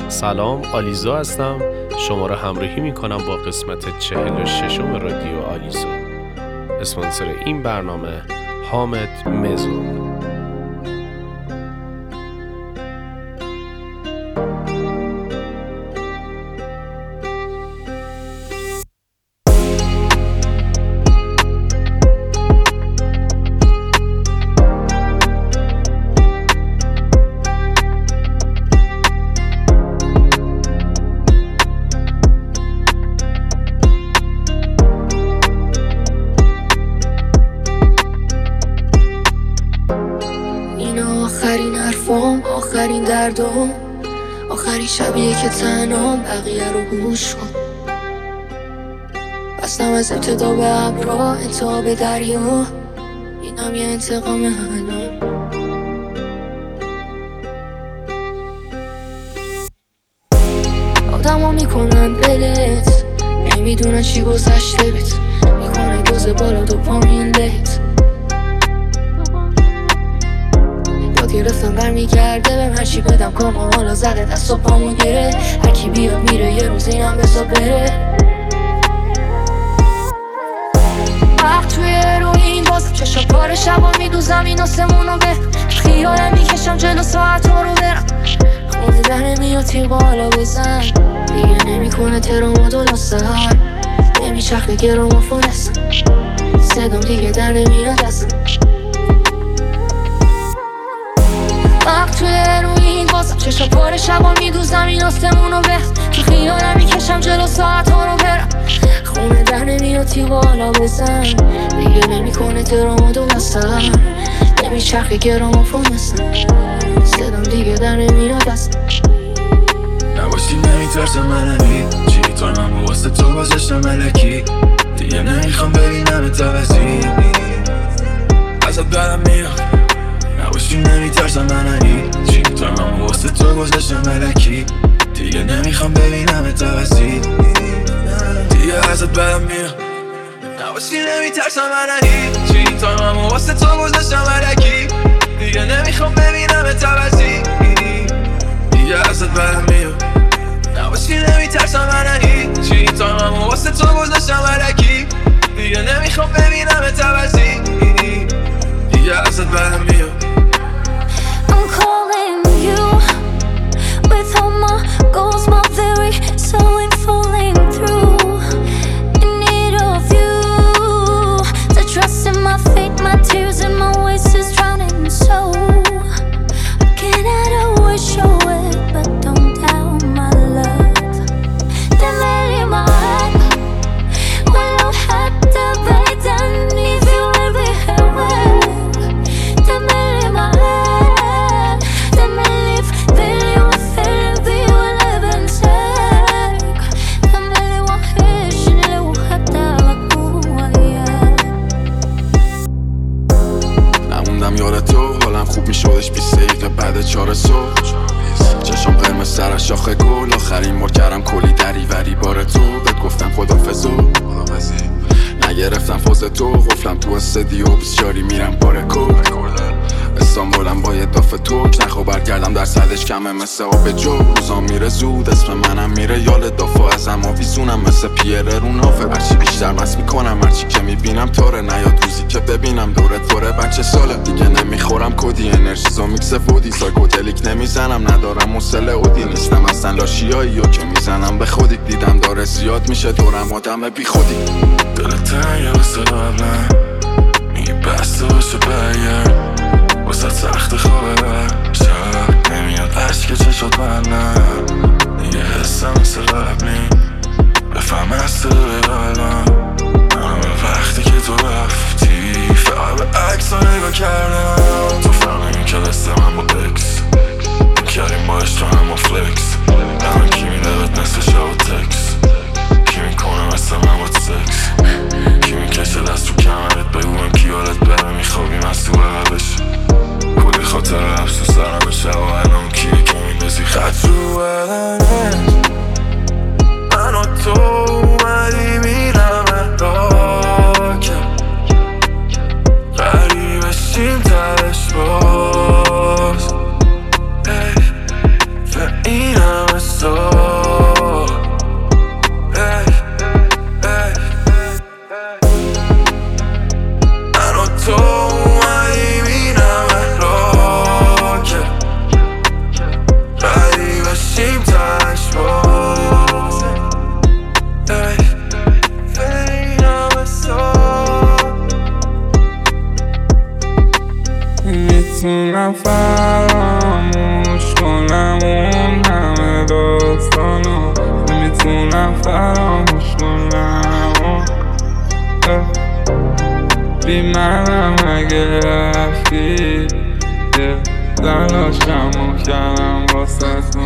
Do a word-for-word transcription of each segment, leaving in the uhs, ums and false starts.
سلام، آلیزو هستم. شما را همراهی میکنم با قسمت چهل و ششم رادیو آلیزو. اسپانسر این برنامه حامد مزون. آخرین حرفام، آخرین دردام، آخرین شبیه که تنهام، بقیه رو گوش کن. بستم از ابتدا به ابرا، انتها به دریا، اینم یه انتقام الان. آدم ها میکنن بلت، نمیدونن چی گذشته بت، میکنن دوز بالا دوپامین لت. گرفتم برمیگرده بهم هرچی بدم کام و حالا زده دست و پامو گره. هرکی بیاد میره یه روز اینم بزا بره. وقت توی اروین بازم چشم پاره شبا میدوزم این آسمونو به خیالم میکشم جلو ساعت ها رو برم. خونه در نمیاد تیر بالا بزن دیگه نمیکنه ترام و دو سر نمیچرخه گرام و فونستم صدام دیگه در نمیاد دستم. وقت توی اروین بازم چشم پاره شبا میدوزم این آسمونو به تو خیالم میکشم جلو ساعت ها رو برم. خونه در نمیاد تی بالا بزن دیگه نمیکنه ترام و دو سر نمیچرخه گرام و فونستم صدام دیگه در نمیاد دستم. نباشی نمیترسم منمی چی تو من واسه تو گذاشتم ملکی دیگه نمیخوام ببینم اتوازی ازت برم میاد. نباشی نمیترسم منمی چی تو من واسه تو گذاشتم ملکی دیگه نمیخوام ببینم اتوازی دیگه ازت برم میاد. نباشی نمیترسم منمی چی تو من واسه تو گذاشتم ملکی دیگه نمیخوام ببینم اتوازی دیگه ازت برم میاد. نباشی نمیترسم منمی چی تو من واسه تو گذاشتم ملکی دیگه نمیخوام ببینم اتوازی دیگه ازت برم میاد. I'm calling you with all my goals, my very soul ain't falling through. In need of you to trust in my fate, my tears and my ways is drowning. So I cannot always show it, but don't doubt my love. Démêler ma rêve, ولو حتى بعيدا في قلبي هواك. Démêler ma rêve, démêler في بالي وفي قلبي ولا بنساك. démêler وحشني لو حتى بكون وياك. نموندم یاد تو حالم خوب میشدش بیست دقیقه بعد چهار صبح چشم قرمز سر از شاخه گل آخرین بار کردم کلی دریوری بار تو بهت گفتم خدافظ و نگرفتم فاز تو قفلم تو استدیو بسیاری میرم بار کل استانبولم با یه دافه توک نخوا برگردم در صدش کمه مثل آب جو روزا میره زود اسم منم میره یال دافا ازم آویزونم مثل پیره رو نافه هرچی بیشتر مست میکنم هرچی که میبینم تاره نیاد روزی که ببینم دورت پره بچه ساله دیگه نمیخورم کدی انرژیزا میکس فودی سایکودلیک نمیزنم ندارم مسله اودی نیستم اصلا لاشیایی یا که میزنم به خودی دیدم داره زیاد میشه دورم آدم بی خودی دلت تنگه واسه قبلم میگی بسته باشه برگرد واسه سخت خوابه شب نمیاد عشق چشات منم دیگه حسم مثل قبلی بفهم از تو قلبم همه وقتی که تو رفتی فقط به عکس ها نگاه کردم تو فهمیم که دست من با اکس کردیم با عشق هم و فلکس الان کی میده بهت نصف شب و تکس کی میکنه مثل من با سکس کی میکشه دست تو کمرت بگویم کی حالت بره میخوابیم از تو عقبش کلی خاطر افسو سرم شب و الان کیه که میندازی خط رو بدنت من و تو اومدی میرم راکم غریبشیم ترش باز و این همه سال نمیتونم فراموش کنم اون همه داستانو، نمیتونم فراموش کنم بی منم اگه رفتی تلاشمو کردم واسه تو،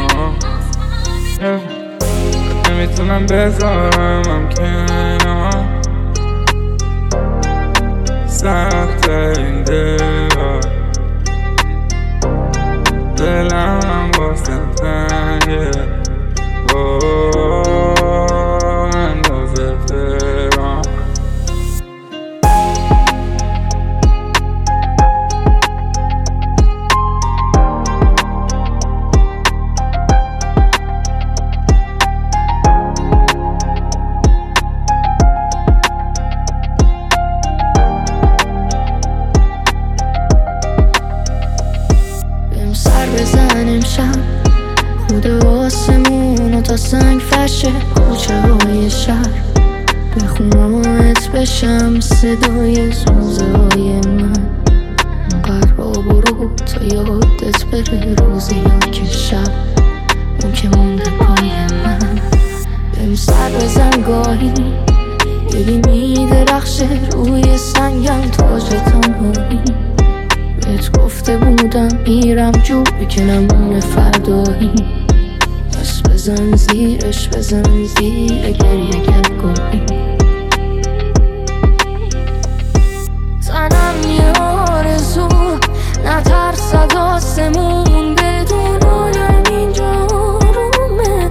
نمیتونم بذارمم کنار، سخت این دلار دلم واسه تنگه اندازه تهران. بزن امشب خود آسمون و تا سنگ فشه کوچه های شهر، بخونمت بشم صدای زوزه های من، قرار برو تا یادت بره روزی یا که شب اون که مونده پای من. بهم سر بزن گاهی ببینی درخشه روی سنگم تاج تنهایی، بهت گفته بودم میرم جوری که نمونه فردایی، پس بزن زیرش بزن زیر گریه گلگاهی. زنم یه آرزو نترسد آسمون بدون آدم اینجا آرومه،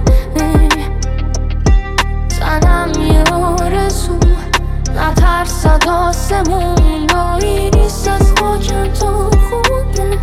زنم یه آرزو نترسد آسمون دایی نیست از خاکم تا خونه.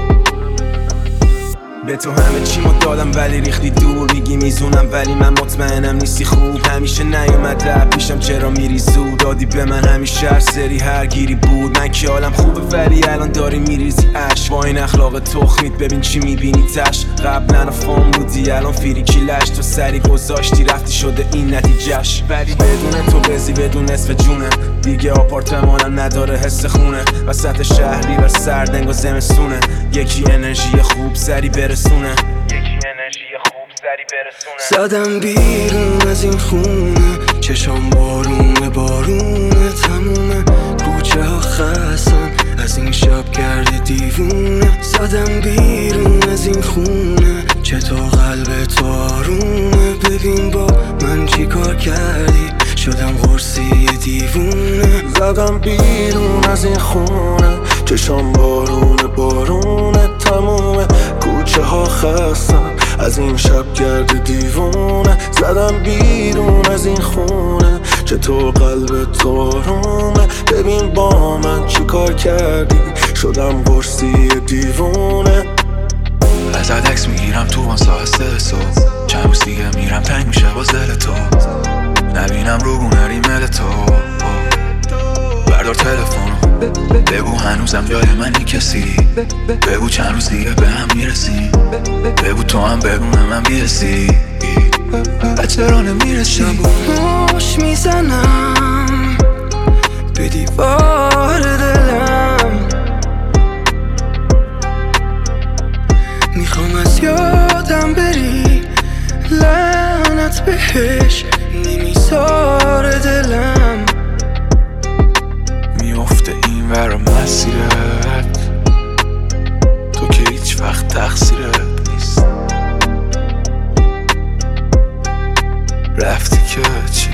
به تو همه چیمو دادم ولی ریختی دور، میگی میزونم ولی من مطمئنم نیستی خوب، همیشه نیومد رب پیشم چرا میری زود، دادی به من همیشه هر سری هر گیری بود، من که حالم خوبه ولی الان داری میریزی اش، با این اخلاق تخمیت ببین چی میبینی تش، قبلا فام بودی الان فیریکی لش، تو سری گذاشتی رفتی شده این نتیجهش، ولی بدون تو بزی بدون نصف جونه، دیگه آپارتمانم نداره حس خونه، وسط شهری و سردنگ و زمستونه، یکی انرژی خوب سری برسونه، یکی انرژی خوب سری برسونه. زدم بیرون از این خونه، چشام بارونه بارونه تمومه، کوچه ها خستن از این شب کرده دیوونه، زدم بیرون از این خونه، چطور قلب تو آرومه، ببین با من چی کار کردی شدم قرصی دیوونه. زدم بیرون از این خونه، چشام بارونه بارونه تمومه، کوچه ها خستم از این شب گرد دیوونه، زدم بیرون از این خونه، چطور قلب تو آرومه، ببین با من چی کار کردی شدم قرصی دیوونه. ازت عکس میگیرم تو وان ساعت سه صبح، چند روز دیگه میرم تنگ میشه باز دل تو، نبینم رو گونه ریمل تو، بردار تلفنو بگو هنوزم جای منی کسی، بگو چند روز دیگه به هم میرسیم، بگو تو هم بگونه من بیرسی، چرا نمیرسی. شبونوش میزنم به دیوار دلم، میخوام از یادم بری لعنت بهش نمیذاره دلم، میافته این ور مسیرت تو که هیچ وقت تقصیرت نیست، رفتی که چی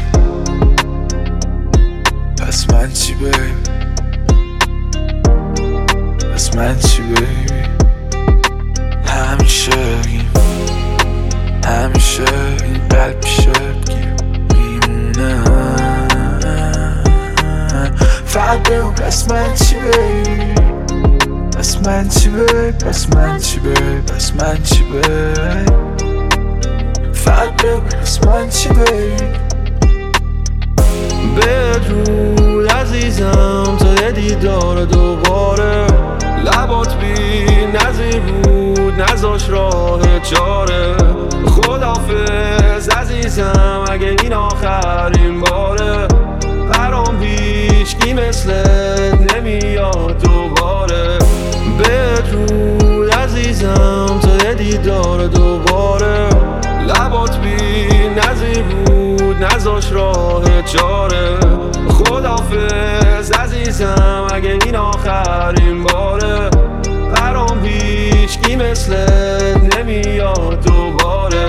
پس من چی بیبی، پس من چی بیبی، همیشه این همیشه این قلب پیشت میمونه، فقط بگو پس من چی بیبی، پس من چی بیبی، پس من چی بیبی، پس من چی بیبی، فقط بگو پس من چی بیبی. بدرود عزیزم تا دیدار دوباره، لبات بی نظیر بود نذاش راه چاره، خداحافظ عزیزم اگه این آخرین باره، برام هیچکی مثلت نمیاد دوباره. بدرود دیدار دوباره. لبات بی نظیر بود نذاش راه چاره. خداحافظ عزیزم اگه این آخرین باره. برام هیچکی مثلت نمیاد دوباره.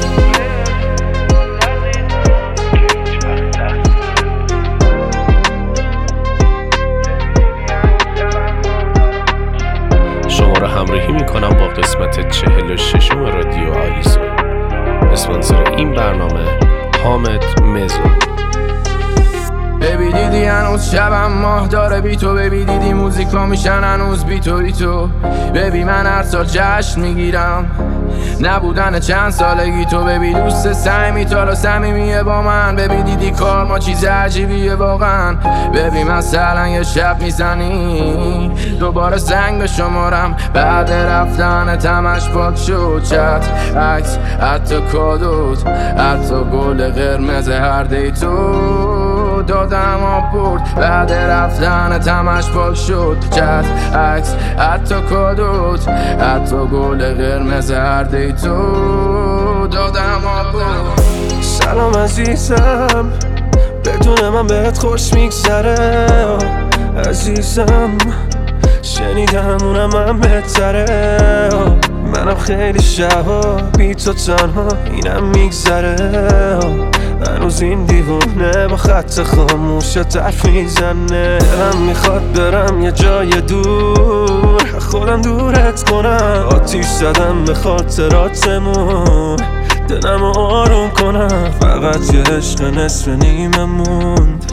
شما را همراهی میکنم با قسمت چهل و ششم رادیو آلیسو. اسپانسر این برنامه حامد مزون. ببی دیدی هنوز شبم ماه داره بی تو. ببی دیدی موزیکا میشن هنوز بی تو بی تو. ببی من هر سال جشن میگیرم نبودن چند سالگی تو. ببی دوست سعی تا صمیمیه با من. ببی دیدی کار ما چیز عجیبیه واقعا. ببی مثلا یه شب میزنی دوباره زنگ به شمارم بعد رفتن تمش پاک شد. چت عکس حتی کادوت حتی گل قرمز هر دی تو دادم آب برد بعد رفتن تمش پاک شد. چت عکس حتی کادوت حتی گل قرمز هر دی تو دادم آب برد. سلام عزیزم بدون من بهت خوش میگذره. عزیزم شنیدم اونم من بهتره. منم خیلی شبا بی تو تنها اینم میگذره. هنوز این دیوونه با خط خاموشت حرف میزنه. دلم میخواد برم یه جای دور خودم دورت کنم. آتیش زدم به خاطراتمون دلم آروم کنم. فقط یه عشق نصف نیمه موند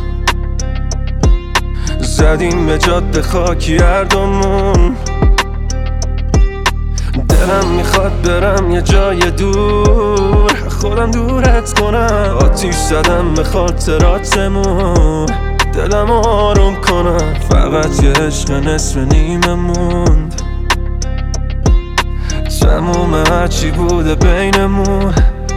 زدیم به جاده خاکی هر دومون. دلم میخواد برم یه جای دور خودم دورت کنم. آتیش زدم به خاطراتمون دلم آروم کنم. فقط یه عشق نصف نیمه موند تموم هرچی بوده بینمون.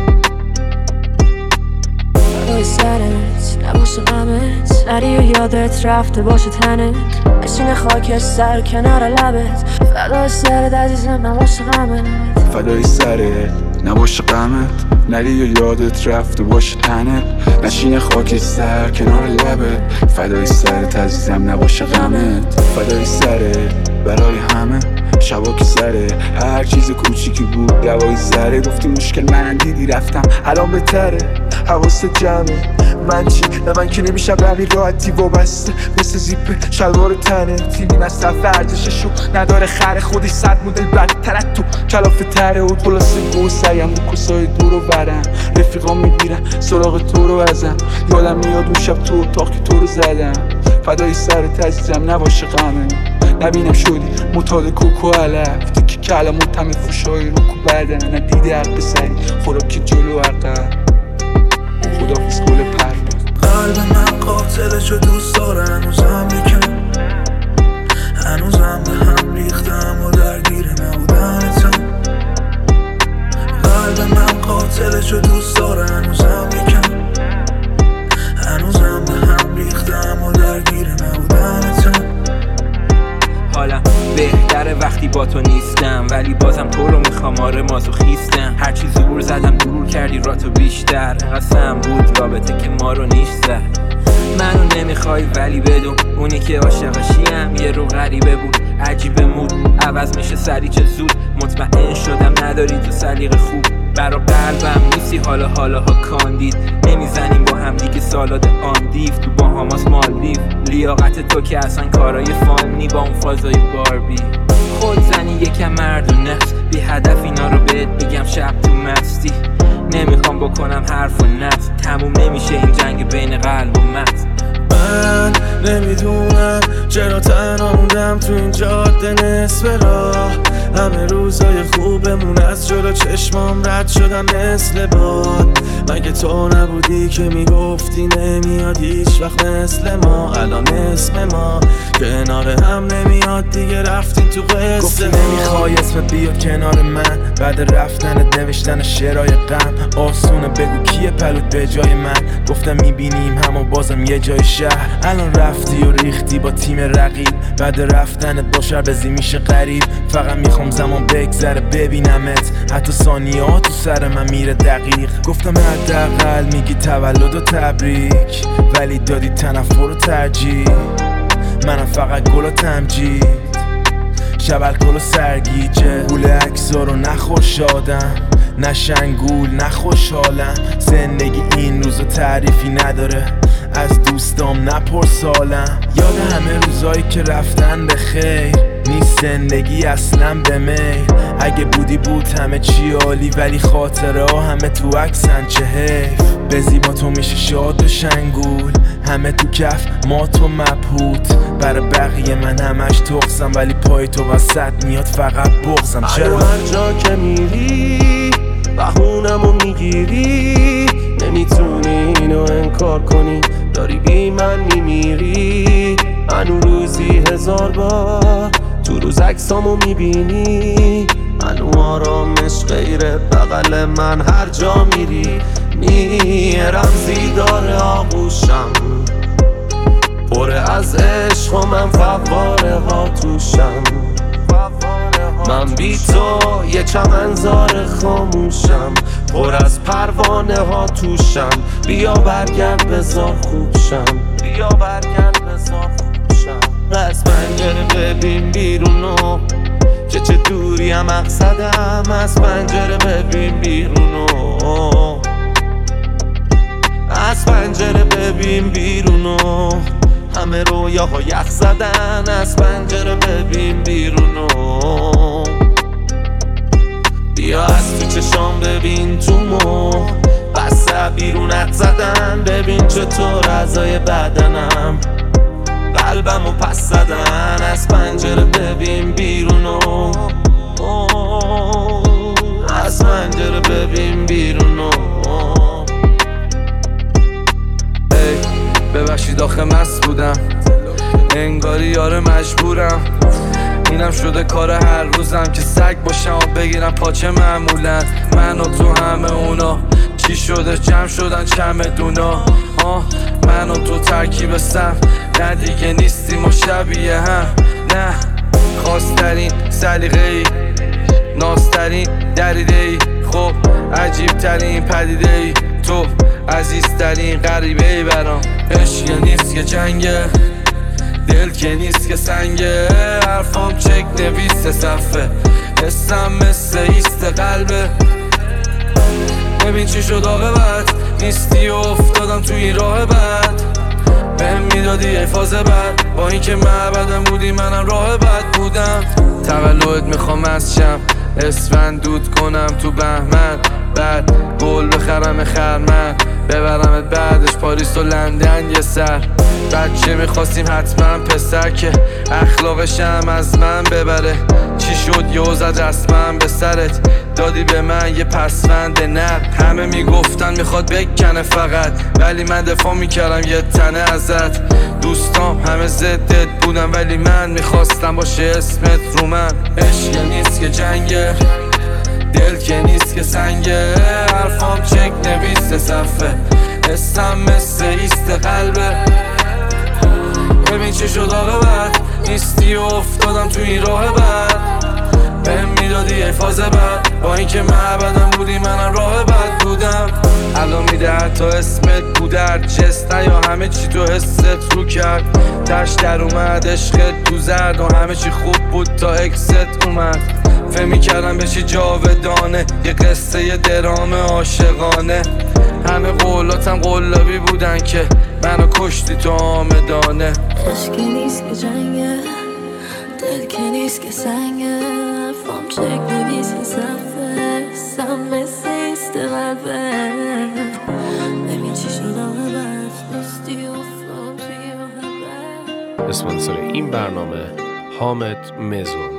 فدای سرت نباشه غمت نری و یادت رفته باشه تنت. بشینه خاک سر کنار لبت. فدای سرت عزیزم نباشه غمت. فدای سرت نباشه غمت نری و یادت رفته باشه تنت. نشین خاک سر کنار لبت. فدای سرت عزیزم نباشه غمت. فدای سرت برای همه شبا که سره هر چیز کوچیکی بود دوای سره. گفتی مشکل من دیدی رفتم الان بهتره. حواست جمعه من چی؟ نه من که نمیشم روی راحتی وابسته مثل زیپ شلوار تنه. تیمی مصرف ارزششو نداره خره. خودی صد مدل بدتر از تو کلافه تره. و خلاصه گو سریم رو کسای دور رو برم. رفیقام میگیرن سراغ تو رو ازم. یادم میاد اون شب تو اتاق که تو رو زدم. فدای سرت عزیزم نباشه غمه. نبینم شدی متاد کوکو علف. تیکی کلمات همه فوشای رو کو بدن. ندیده حق سری خوراکی جلو عقب. خدافیز گل پرواز. قلب من قاتلشو دوست داره هنوزم یکم. هنوزم به هم ریختم و درگیر نبودنتم. قلب من قاتلشو دوست داره هنوزم یکم. هنوزم به هم ریختم و درگیر نبودنتم. حالم بهتره وقتی با تو نیستم ولی بازم تو رو میخوام. آره مازوخیستم هرچی زور زدم دور کردی راتو بیشتر. قسم بود رابطه که ما رو نیش زد. منو نمیخوای ولی بدون اونی که عاشقشیم یه رو غریبه بود. عجیبه مود عوض میشه سری چه زود. مطمئن شدم نداری تو سلیقه خوب. برا قلبم نیستی حالا حالا ها کاندید. نمیزنیم با هم دیگه سالاد آن دیف تو باهاماس مالدیف. لیاقت تو که اصلا کارای فانی با اون فازای باربی. خود زنی یکم مرد و نفس بی هدف اینا رو بهت بگم شب تو مستی. نمیخوام بکنم حرف و نفس. تموم نمیشه این جنگ بین قلب و مغز. من نمیدونم چرا تنها موندم تو این جاده نصف راه. همه روزای خوبمون از جلو چشمام رد شدم مثل باد. مگه تو نبودی که میگفتی نمیاد هیچ وقت مثل ما. الان اسم ما کنار هم نمیاد دیگه رفتین تو قصه. گفتی نمیخوای اسمت بیاد کنار من. بعد رفتنت نوشتن شعرهای غم. آسونه بگو کیه پلوت به جای من. گفتم میبینیم همو بازم یه جای شهر. الان رفتی و ریختی با تیم رقیب. بعد رفتنت با شربزی میشه غریب. فقط میخوام میخوام زمان بگذره ببینمت، حتی ثانیه ها تو سر من میره دقیق. گفتم حداقل میگی تولد و تبریک، ولی دادی تنفر و ترجیح. منم فقط گل و تمجید، شب الکل و سرگیجه. گول اکسا رو نخور شادم، نه شنگول نه خوشحالم. زندگی این روزو تعریفی نداره، از دوستام نپرسالم. یاد همه روزایی که رفتن به خیر، نیست زندگی اصلا به میل. اگه بودی بود همه چی عالی، ولی خاطره ها همه تو عکسن، چه حیف. به زیبا تو میشه شاد و شنگول، همه تو کف ما تو مبهوت. برای بقیه من همش تقصم، ولی پای تو وسط میاد فقط بغزم. چرا هر جا که میری بهونمو میگیری، نمیتونی اینو انکار کنی، داری بی من میمیری. منو روزی هزار بار تو روز عکسامو میبینی، منو آرامش غیر بغل من هر جا میری. میرم زیدار آغوشم پره از عشق و من فواره ها توشم. من بی تو یه چمنزار خاموشم، پر از پروانه ها توشم. بیا برگرد بذار خوب شم، بیا برگرد بذار خوب شم. از پنجره ببین بیرونو، چه چه دوری هم مقصدم. از پنجره ببین بیرونو، از پنجره ببین بیرونو. همه رویاها یخ زدن، از پنجره ببین بیرونو. بیا از تو چشام ببین تو مو، بسته بیرونت زدن. ببین چطور اعضای بدنم قلبمو پس زدن. از پنجره ببین بیرونو، از پنجره ببین بیرونو. ببخشید آخه مست بودم، انگاری یار مجبورم. اینم شده کار هر روزم که سگ باشم و بگیرم پاچه معمولن. من و تو همه اونا چی شده جمع شدن چمدونا. آه من و تو ترکیب سم، نه دیگه نیستیم و شبیه هم. نه خواسترین سلیقه ای، نازترین دریده ای. خب عجیب ترین پدیده ای، تو عزیزترین غریبه ای برام. عشق نیست که جنگه، دل که نیست که سنگه. حرفام چک نویس صفه، حسم مثل ایست قلبه. ببین چی شد عاقبت، نیستی و افتادم تو این راه بد. بهم میدادی ای فاز بد، با اینکه معبدم بودی منم راه بد بودم. تولد میخوام از شم، اسفند دود کنم تو بهمن. بعد گل بخرم خرمن، ببرمت بعدش پاریس و لندن یه سر. بچه میخواستیم حتما پسر که اخلاقشم از من ببره. چی شد یه زد رسمم به سرت، دادی به من یه پسوند نر. همه میگفتن میخواد بکنه فقط، ولی من دفاع میکردم یه تنه ازت. دوستام همه ضدت بودن، ولی من میخواستم باشه اسمت رو من. عشق نیست که جنگه، دل که نیست که سنگه. حرفام چک نویس صفه، حسم مثل ایست قلبه. ببین چه شد عاقبت، نیستی و افتادم تو این راه بد. بهم میدادی ای فاز بد، با اینکه معبدم بودی منم راه بد بودم. الان میده حتی اسمت بودر جست، یا همه چی تو حست رو کرد. تش در اومد عشقت تو زرد، و همه چی خوب بود تا اکست اومد. فهم میکردم بشی جاودانه، یه قصه یه درام عاشقانه. همه قولاتم قلابی بودن که منو کشتی تو آمدانه. عشق نیست که جنگه، دل که نیست که سنگه. حرفام چک نویس صفه، حسم مثل ایست قلبه. ببین چی شد عاقبت، نیستی و افتادم توی راه بد. اسپانسر این برنامه حامد مزون.